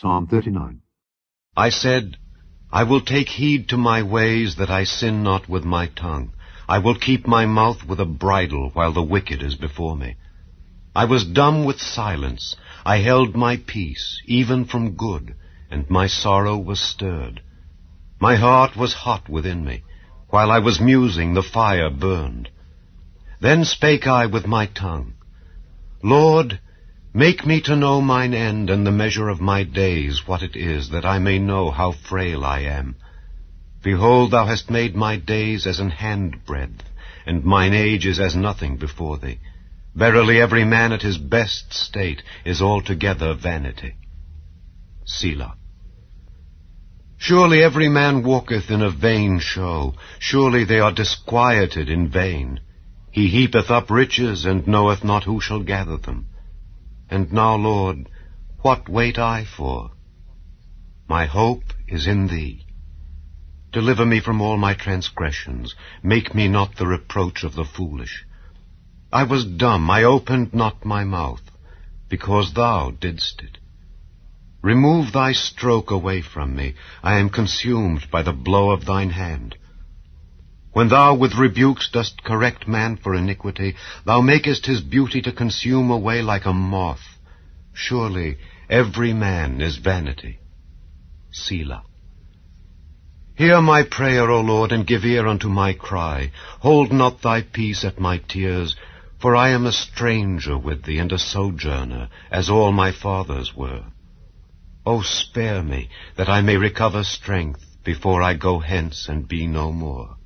Psalm 39. I said, I will take heed to my ways, that I sin not with my tongue. I will keep my mouth with a bridle, while the wicked is before me. I was dumb with silence. I held my peace, even from good, and my sorrow was stirred. My heart was hot within me. While I was musing, the fire burned. Then spake I with my tongue, Lord, make me to know mine end, and the measure of my days, what it is, that I may know how frail I am. Behold, thou hast made my days as an handbreadth, and mine age is as nothing before thee. Verily every man at his best state is altogether vanity. Selah. Surely every man walketh in a vain show. Surely they are disquieted in vain. He heapeth up riches, and knoweth not who shall gather them. And now, Lord, what wait I for? My hope is in thee. Deliver me from all my transgressions. Make me not the reproach of the foolish. I was dumb, I opened not my mouth, because thou didst it. Remove thy stroke away from me. I am consumed by the blow of thine hand. When thou with rebukes dost correct man for iniquity, thou makest his beauty to consume away like a moth. Surely every man is vanity. Selah. Hear my prayer, O Lord, and give ear unto my cry. Hold not thy peace at my tears, for I am a stranger with thee, and a sojourner, as all my fathers were. O spare me, that I may recover strength, before I go hence and be no more.